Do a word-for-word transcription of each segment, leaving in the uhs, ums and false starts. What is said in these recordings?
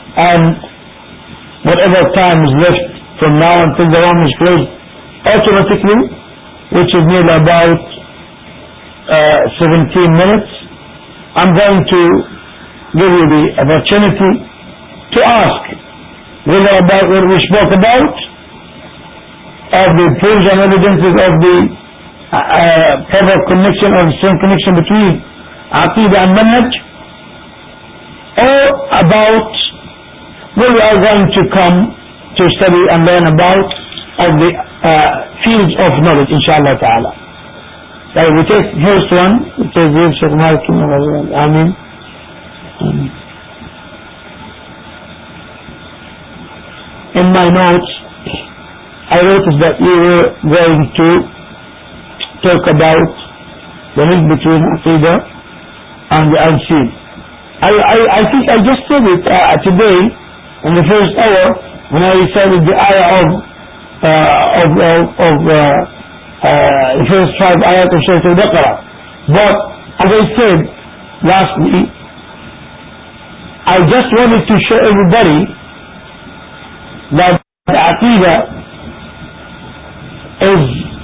and whatever time is left from now until the room is closed automatically, which is nearly about uh, seventeen minutes, I'm going to give you the opportunity to ask whether about what we spoke about of the proofs and evidences of the uh, proper connection or the same connection between Aqidah and Manhaj, or about what we are going to come to study and learn about of the uh, fields of knowledge, inshallah ta'ala. So we take first one, we take the Shaykh Malik Amin. In my notes, I noticed that you were going to talk about the link between Aqidah and the unseen. I, I, I think I just said it uh, today in the first hour when I recited the ayah of uh, of of, of uh, uh, the first five ayat of Surah Al-Baqarah. But as I said lastly, I just wanted to show everybody that the Aqidah is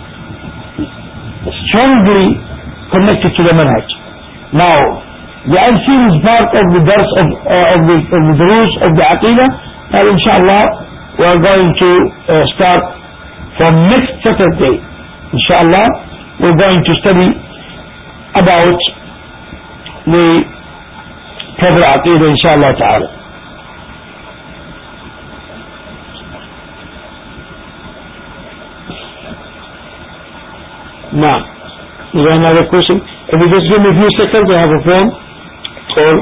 strongly connected to the Manhaj. Now, the unseen is part of the dars of, uh, of the of the rules of the Aqidah, and inshallah we are going to uh, start from next Saturday. Inshallah we are going to study about the proper Aqidah, inshallah ta'ala. Now, is there another question? If you just give me a few seconds, I have a phone call.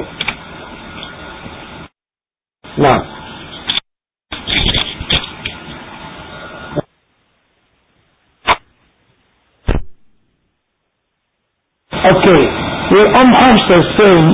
Now, okay, your Umm Hafsa is saying,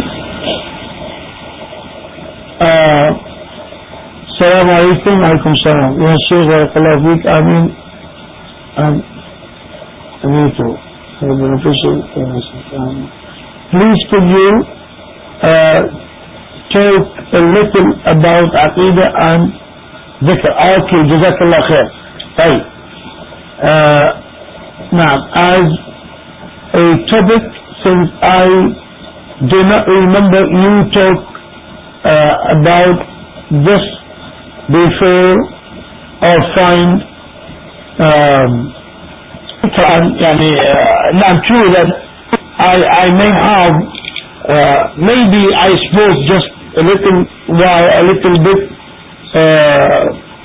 uh, Assalamu alaikum, alaikum salam. Ya Shaykh, barakallahu feek, Ameen. Um, Me too. Beneficial. Please could you uh, talk a little about Aqidah and Dhikr? Okay, Jazakallah khair. Right. Uh, now, as a topic, since I do not remember you talk uh, about this before or find um, يعني نعم true that I, I may have uh, maybe I spoke just a little while a little bit uh,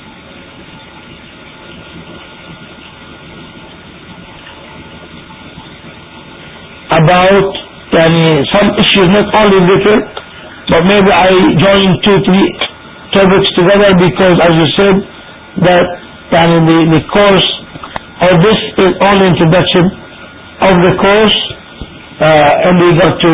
about يعني some issues, not only dhikr, but maybe I joined two three topics together because as you said that يعني the, the course or this is only introduction of the course uh, in regard to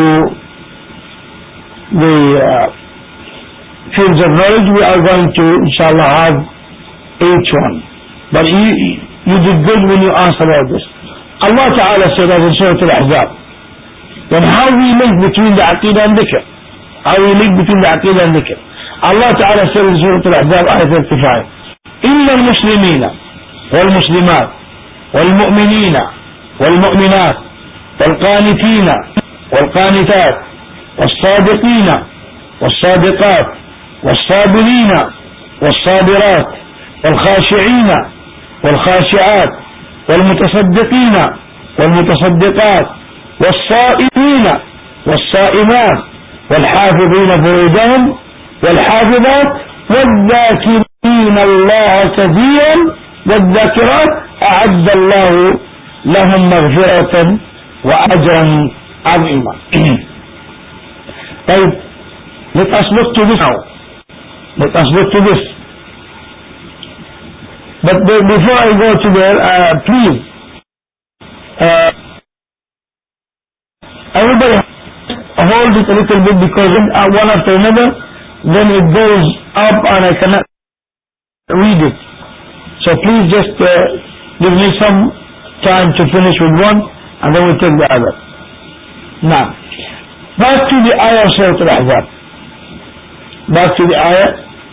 the uh, fields of knowledge. We are going to inshallah have each one, but you you did good when you asked about this. Allah Ta'ala said as in Surah Al-Ahzab, then how we link between the Aqidah and Dhikr, how we link between the Aqidah and Dhikr. Allah Ta'ala said in Surah Al-Ahzab ayah thirty-five, إِنَّ الْمُسْلِمِينَ وَالْمُسْلِمَاتِ والمؤمنين والمؤمنات والقانتين والقانتات والصادقين والصادقات والصابرين والصابرات والخاشعين والخاشعات والمتصدقين والمتصدقات والصائمين والصائمات والحافظين فروجهم والحافظات والذاكرين الله كثيرا والذاكرات أعد الله لهم مغفرة وأجرا عظيما. طيب, let us look to this now. Let us look to this. But before I go to there, uh, please, uh, everybody hold it a little bit because uh, one after another, then it goes up and I cannot read it. So please just uh, give me some time to finish with one and then we'll take the other. Now, back to the ayah of Surah Al-Ahzab. Back to the ayah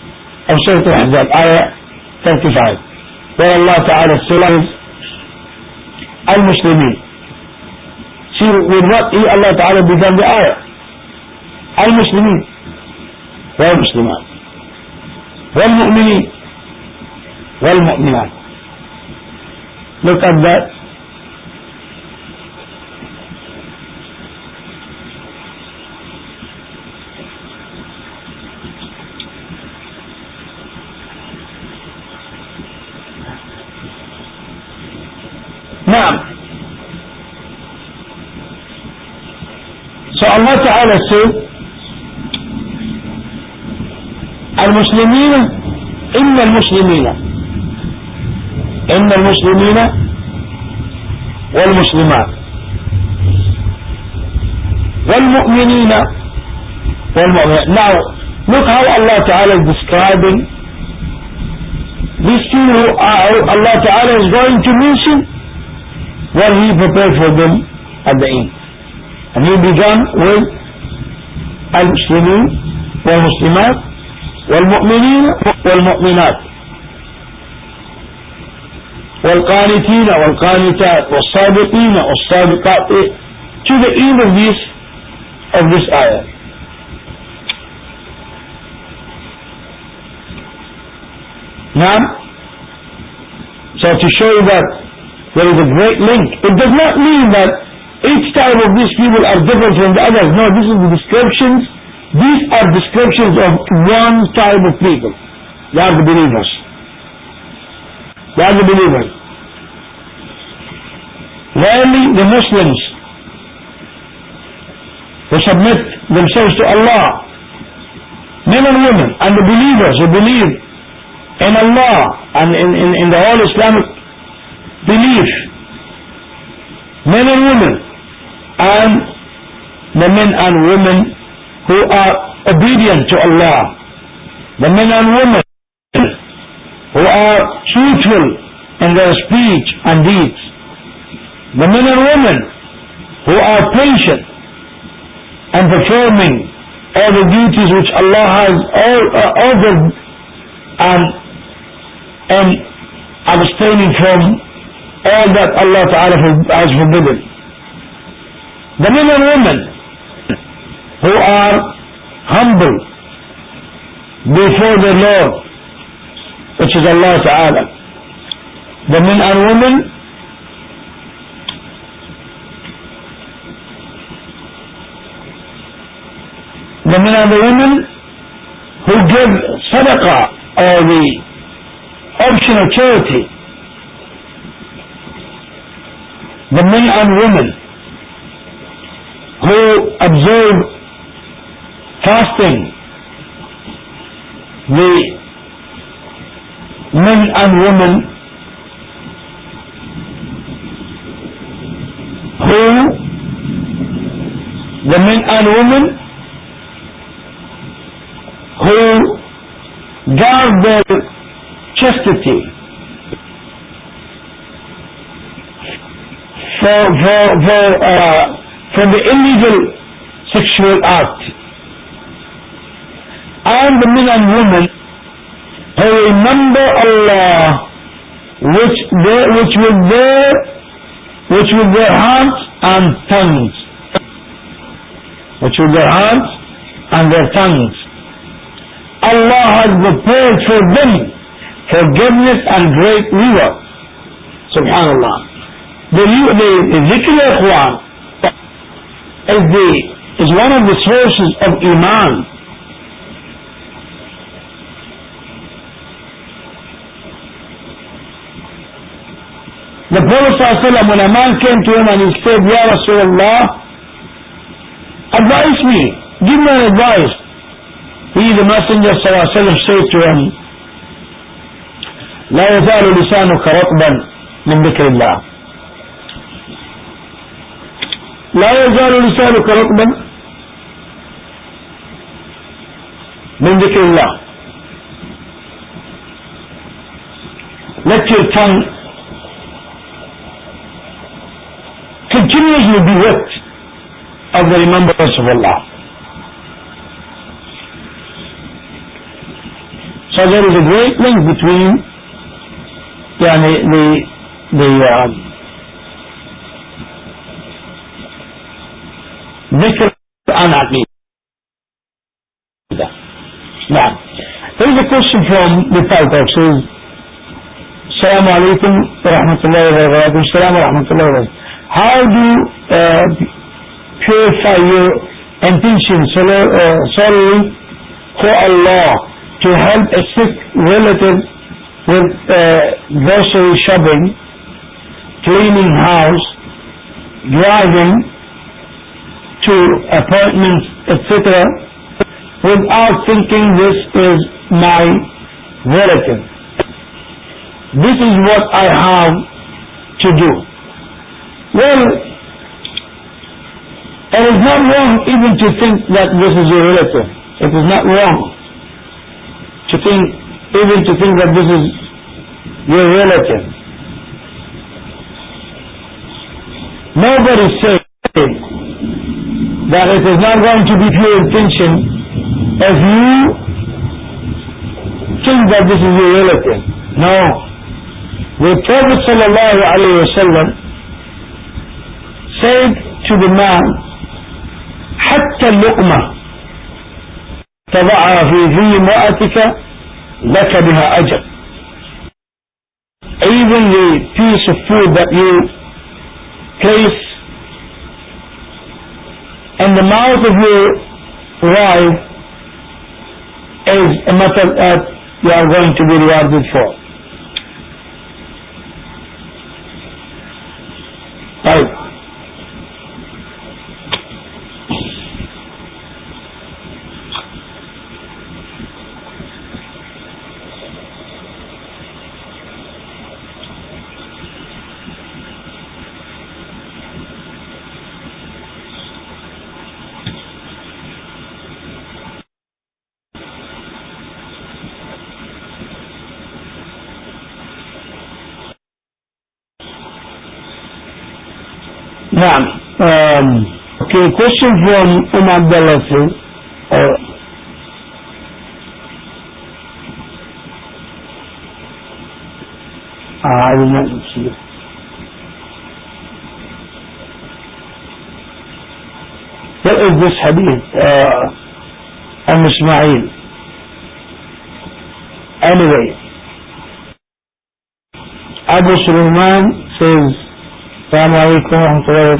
of Surah Al-Ahzab, ayah thirty-five, where Allah Ta'ala says, Al-Muslimin. See, with what Allah Ta'ala began the ayah? Al-Muslimin, wal-Muslimat, wal-Mu'minin, wal-Mu'minat. Look at that. Now, so Allah Ta'ala said, Al-Muslimin, Inna al-Muslimina, Inna al-Muslimina wal-Muslimat, wal-Mu'minina wal-Mu'minat. Now, look how Allah Ta'ala is describing these people who are, Allah Ta'ala is going to mention what He prepared for them at the end. And He began with Al-Muslimin wal-Muslimat wal-Mu'minin wal-Mu'minat wal-Qanitin wal-Qanitat wal-Sadiqin wal-Sadiqat, to the end of this of this ayah. Now, so to show you that there is a great link, it does not mean that each type of these people are different from the others. No, this is the descriptions. These are descriptions of one type of people. They are the believers. They are the believers. Rarely the Muslims who submit themselves to Allah, men and women, and the believers who believe in Allah and in, in, in the whole Islamic belief, men and women, and the men and women who are obedient to Allah, the men and women who are truthful in their speech and deeds, the men and women who are patient and performing all the duties which Allah has all, uh, ordered, and, and abstaining from all that Allah Ta'ala has forbidden. The men and women who are humble before the Lord, which is Allah Ta'ala. The men and women the men and the women who give sadaqah, or the optional charity. The men and women who observe fasting. The men and women who the men and women who guard their chastity for, for, for, uh, from the illegal sexual act, and the men and women who remember Allah, which they, which with their which with their hearts and tongues, which with their hearts and their tongues. Allah has prepared for them forgiveness and great reward. Subhanallah. The the, the dhikr al-Quran is the is one of the sources of Iman. The Prophet ﷺ, when a man came to him and he said, Ya Rasulullah, advise me, give me an advice. He, the Messenger ﷺ, said to him, لا يزال لسانك رطبا من ذكر الله. لا يزال لسانك رطبا من ذكر الله. Let your tongue continuously be wet of the remembrance of Allah. So So there is a great link between yani, the the um, dhikr and aqidah. Now, there is a question from the Taltalk. Says, Assalamu alaikum wa rahmatullahi wa barakatuh. Assalamu wa rahmatullahi wa barakatuh. How do uh, purify your intention solely for Allah to help a sick relative with uh, grocery shopping, cleaning house, driving to appointments, et cetera, without thinking this is my relative? This is what I have to do. Well, it is not wrong even to think that this is your relative. It is not wrong to think, even to think that this is your relative. Nobody says that it is not going to be pure intention if you think that this is your relative. No. The Prophet sallallahu alayhi wa sallam said to the man, حتى اللقمة تضعها في في امرأتك لك بها أجر. Even the piece of food that you place in the mouth of your wife is a matter that you are going to be rewarded for. Right. Naam. Um, okay, question from Umm Abdullah says, uh, I will not see it. What is this hadith? Uh, Umm Ismail. Anyway, Abu Sulaiman says, Assalamu alaikum wa rahmatullahi wa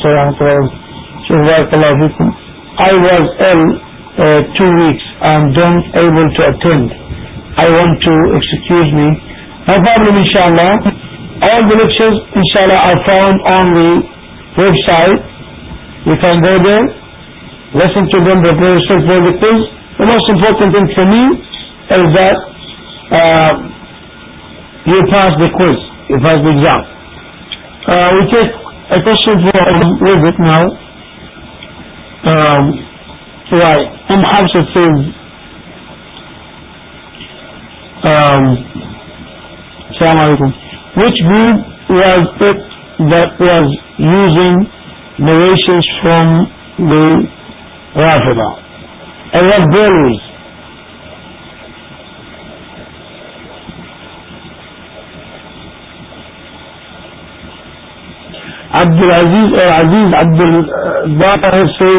barakatuh. I was ill uh, two weeks and don't able to attend. I want to excuse me. No problem, inshallah. All the lectures, inshallah, are found on the website. You can go there, listen to them, prepare yourself for the quiz. The most important thing for me is that uh, you pass the quiz, you pass the exam. Uh, we take a question from Visit now. Um, right. Umm Hafsa says, um, Assalamu alaikum. Which group was it that was using narrations from the Rafida? And what values? Abdul Aziz or Aziz Abdul Batar says,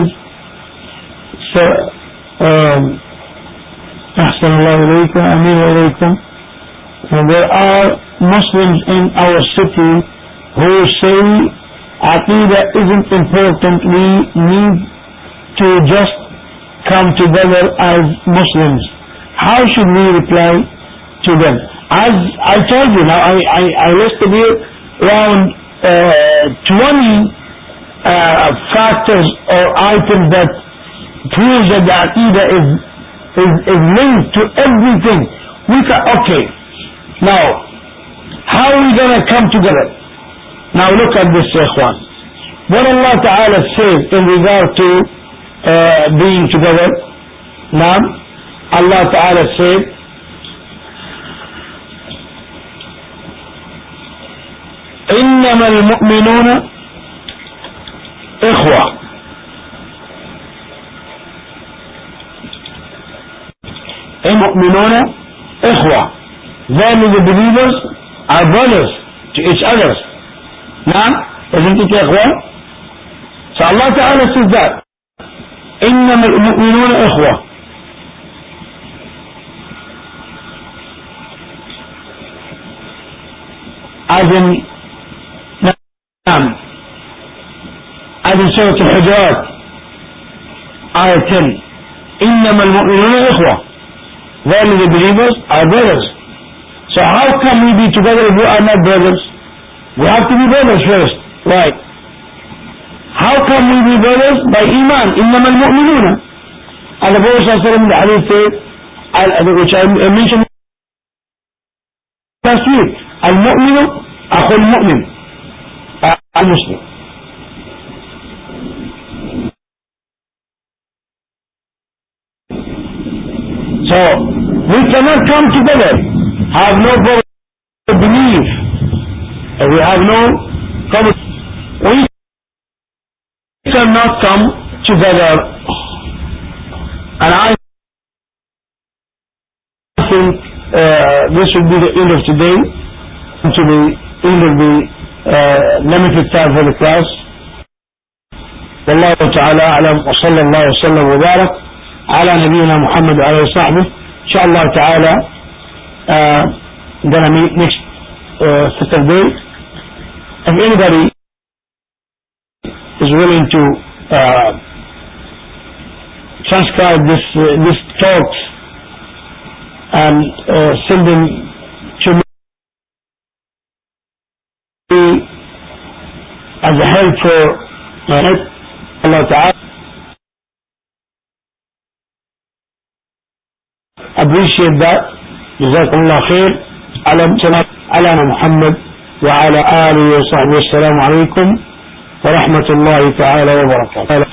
Ahsan Allah alaykum, Ameen alaykum. There are Muslims in our city who say Aqidah isn't important, we need to just come together as Muslims. How should we reply to them? As I told you, now I, I, I listed here around Uh, twenty uh, factors or items that prove that the Aqidah is, is, is linked to everything. We can, okay, now, how are we going to come together? Now look at this, Ikhwan. What Allah Ta'ala says in regard to uh, being together, now, Allah Ta'ala said, إنما المؤمنون إخوة. المؤمنون ikhwa. Then the believers are brothers to each other. Now, isn't it ikhwa? So Allah Ta'ala says that إنما المؤمنون إخوة. As in نعم as in Surah Al-Hujurat ayah ten, إنما المؤمنون إخوة. Then the believers are brothers. So how can we be together if we are not brothers? We have to be brothers first, right? How can we be brothers? By Iman. إنما المؤمنون. And the Prophet ﷺ in the hadith said, which I mentioned last week, المؤمن أخو المؤمن, المسلم. So we cannot come together, have no common belief, and we have no common. We cannot come together, and I think uh, this will be the end of today, to the end of the uh, limited time for the class. والله تعالى أعلم وصلى الله وسلم وبارك على نبينا محمد وعلى صحبه. إن شاء الله تعالى uh, gonna meet next uh, Saturday. If anybody is willing to uh, transcribe this uh, this talks and uh, send them to me as a help for uh, Allah Ta'ala, appreciate that. جزاكم الله خير. على محمد وعلى آله وصحبه. السلام عليكم ورحمة الله تعالى وبركاته.